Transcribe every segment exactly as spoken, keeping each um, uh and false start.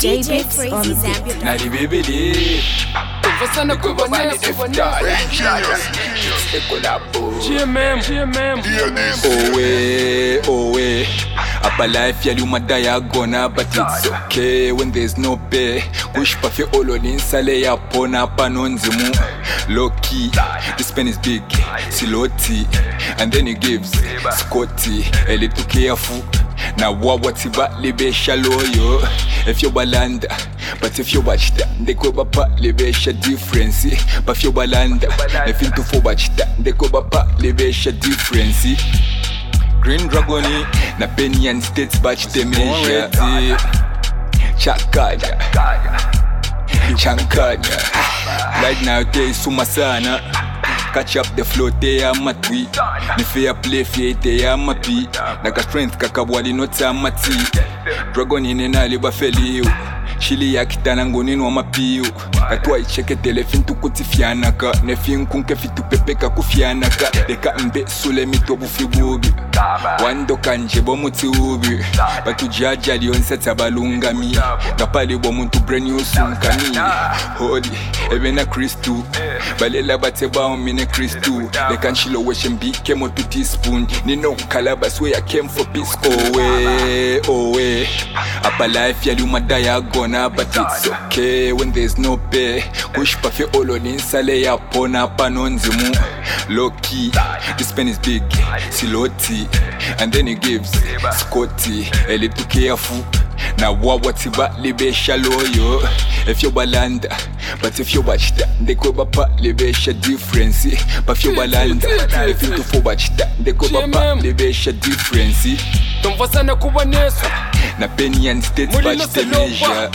D J Freezy Zambia. Now the baby Fasana kuba nesi G M M, G M M. Owe, owe Upper life yali umadaya gona, but it's okay when there's no pay. Push pa fe olo ninsale ya pona panonzimu. Low key, this pen is big, siloti, and then he gives Scotty, a little careful. Now what what's about libesha loyo? If you balanda, but if you watch that, they go bapa libesha difference. But if you balanda, if you to watch that, they go bapa libesha difference. Green Dragoni, na Penyan States batch the measure. Chakaya, Chankaya. Right now they sumasana. Catch up the flow, they are matwi. The fair play, fair, they are mappy. Like a strength, kakabwali, not samati. Dragon in an aliba feliu. Chili yakitana ngoni no mapiu. Katwa icheke telefin tu kutifianaka. Nefin kunke fitu pepeka kufianaka. Deka mbe sule mitobu fibubi. Wando kanje bomuti ubi. Batu jaja lionse tabalungami. Kapali bomuntu brand new sunkani. Holy, evena Christu. Balela bateba omine Christu. Deka nchilo weshembi kemo to teaspoon. Nino kalabas where I came for peace. Owe, owe. Upper life yali umadaya gona, but it's okay when there's no pay. Push pa fe olo ninsale ya pona panonzimu. Low key, this pen is big, siloti, and then he gives Scotty, a little careful. Now what what's about libesha loyo? If you balanda, but if you watch that, they go bapa libesha difference. But if you balanda, if you to watch that, they go bapa libesha difference. Don't fasana kuba nesi na Penyan States batch the measure.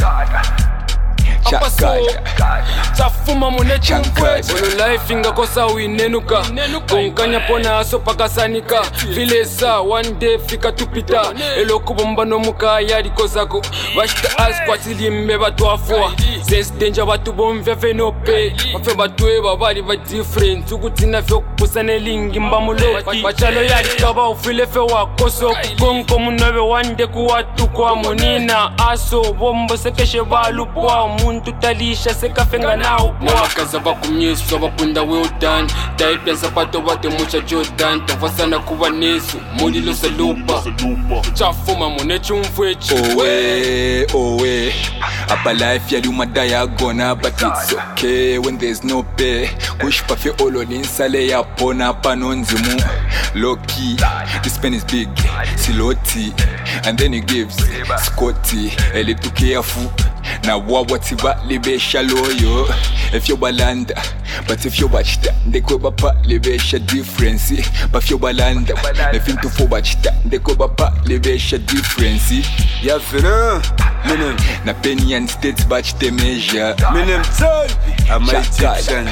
Chakaya, Chafuma mune chumkwe. Olo life inga kosa uinenuka. Konkanya pona aso pakasanika. Vile sa one day fika tupita. Elo kubomba no muka yadi kozako. Bashita as kwa tili mbeba tuafua. Sense danger batu bomve fe no pay. Mafe batu eba bali ba different. Tukutina fyo kupusane lingi mbamulo. Bachalo yadi kaba ufile fe wakoso. Kukonko munove one day kuwatu kwa munina. Aso bombo sekeshe balu kwa muntu talisha sekafenga nao wakaza bakumyesu abapunda well done type ya sapato bate mucha Jordan tafasana kuba nesu mulilo salupa chafuma mune chumfwechi owe owe Upper life yali umadaya gona, but it's okay when there's no pay. Push pa fe olo ninsale ya pona panonzimu. Low key, this pen is big, siloti, and then he gives Scotty, a little careful. Now what what's about libesha loyo? If you balanda, but if you watch that, they go bapa libesha difference. But if you balanda, if you to watch that, they go bapa libesha difference. Ya fina, minim na Penyan States batch the measure. Minim son, I'm my Egyptians.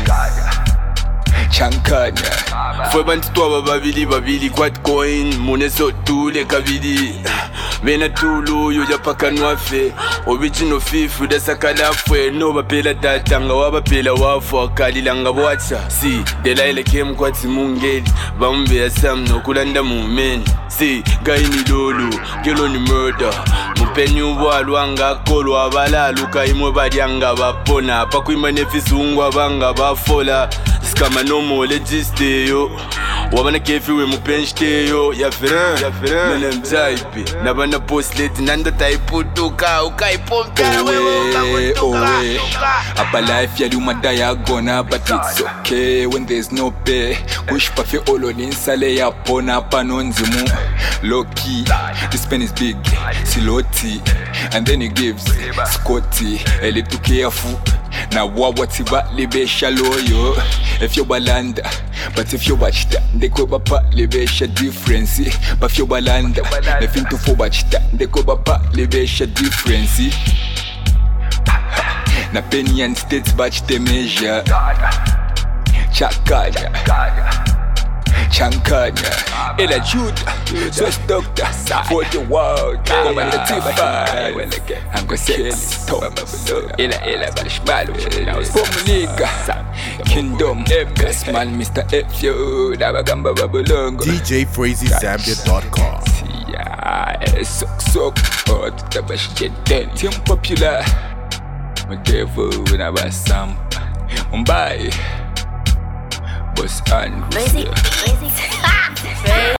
Chankanya Fwe bantu tuwa babili babili kwat coin. Muneso tule kabili Vena tulu yo yapaka nwafe. Original fifu da sakala fwe. No bapela tatanga wabapela wafu wakalilanga wacha. Si, delaile kem kwati mungeli. Bambe ya sam no kulanda mumeni. Si, gaini lolo, gelo ni murder. Mupenyu walwanga kolo abalalu kaimwe badianga bapona. Pakuima nefisu ungwa banga bafola. Skama no more legiste yo. Wabana kefi we mupenshte yo. Ya feren, ya feren Menem jaipi, nabana post late. Nanda taipu tuka, ukai pomka. Owe, owe Upper life yali umadaya gona, but it's okay when there's no pay. Push pa fe olo ninsale ya pona panonzimu. Low key, this pen is big, siloti, and then he gives Scotty, a little careful. Now what what's about libesha loyo? If you balanda, but if you watch that, they go bapa libesha difference. But if you balanda, if you to watch that, they go bapa libesha difference. Na Penyan States batch the measure. Chakaya, Chankanya, Ella Judah, Swiss Doctor, for the world, Commander Tifa, I'm gonna say Thomas, Ella Ella Balishmalu, Pomunika, Kingdom, Best Man, Mister F. Yo, Dabagamba Babulongo, D J Freezy Zambia dot com. Ah, suck suck. Oh, tutabashi jeden. Team popular. My devil when I was some. Mumbai. Boss Andrew. Basic, basic.